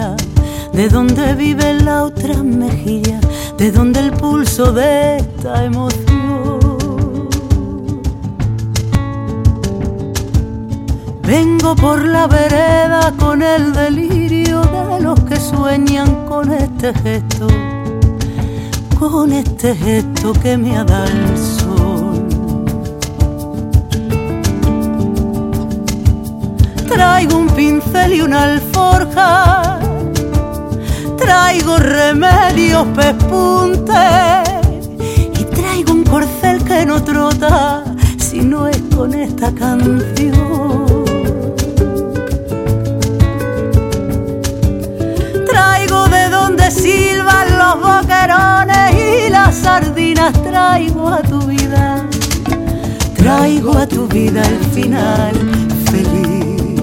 orilla, de donde vive la otra mejilla, de donde el pulso de esta emoción. Vengo por la vereda con el delirio de los que sueñan con este gesto que me ha dado el sol. Traigo un pincel y una alforja, traigo remedios pespuntes y traigo un corcel que no trota si no es con esta canción. Traigo de donde silban los boquerones y las sardinas, traigo a tu vida el final feliz.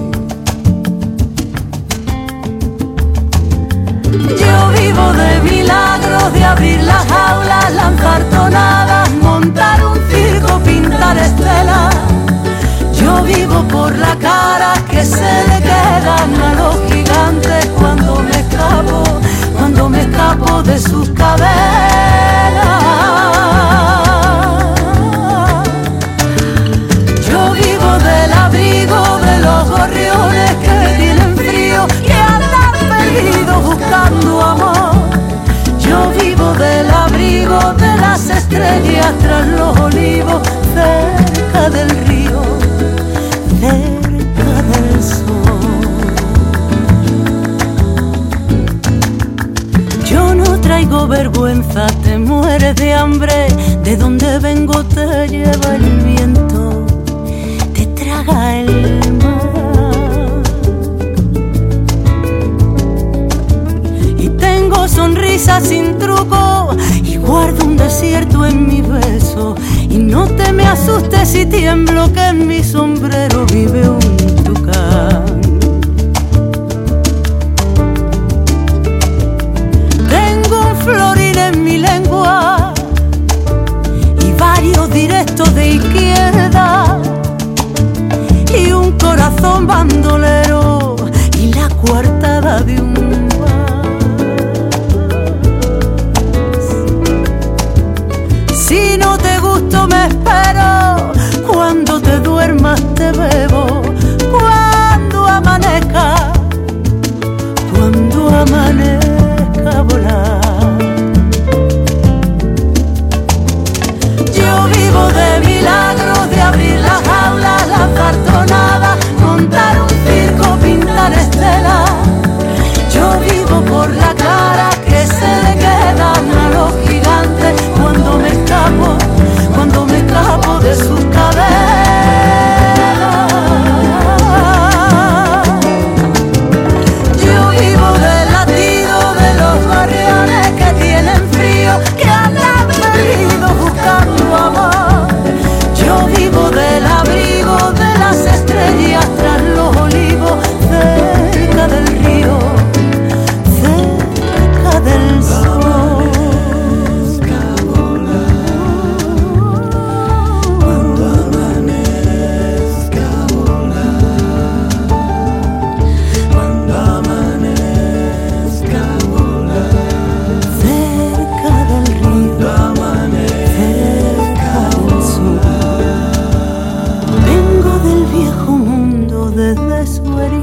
Yo vivo de milagros, de abrir las jaulas, lanzar tonadas, montar un circo, pintar estelas. Yo vivo por la cara que se le quedan a los gigantes cuando me escapo de sus cadenas. Yo vivo del abrigo de los gorriones que tienen frío, que andan perdidos buscando amor. Yo vivo del abrigo de las estrellas tras los olivos, cerca del río, cerca del sol. Yo no traigo vergüenza, te mueres de hambre, de donde vengo te lleva el viento, te traga el mar. Y tengo sonrisa sin truco y guardo un desierto en mi beso. Y no te me asustes si tiemblo, que en mi sombrero vive un tucán. Tengo un florín en mi lengua y varios directos de izquierda y un corazón bandolero y la coartada de un vals. Si no te gusto me espero, cuando te duermas te bebo, cuando amanezca volar. Yo vivo de milagros, de abrir las jaulas, lanzar tonadas, montar un circo, pintar estelas. Yo vivo por la cara que se le quedan a los gigantes cuando me escapo de sus cadenas. Yo vivo del latido de los gorriones que tienen frío, que andan perdidos buscando amor. Yo vivo del abrigo de las estrellas tras los olivos, cerca del río, cerca del sol. Desde su herida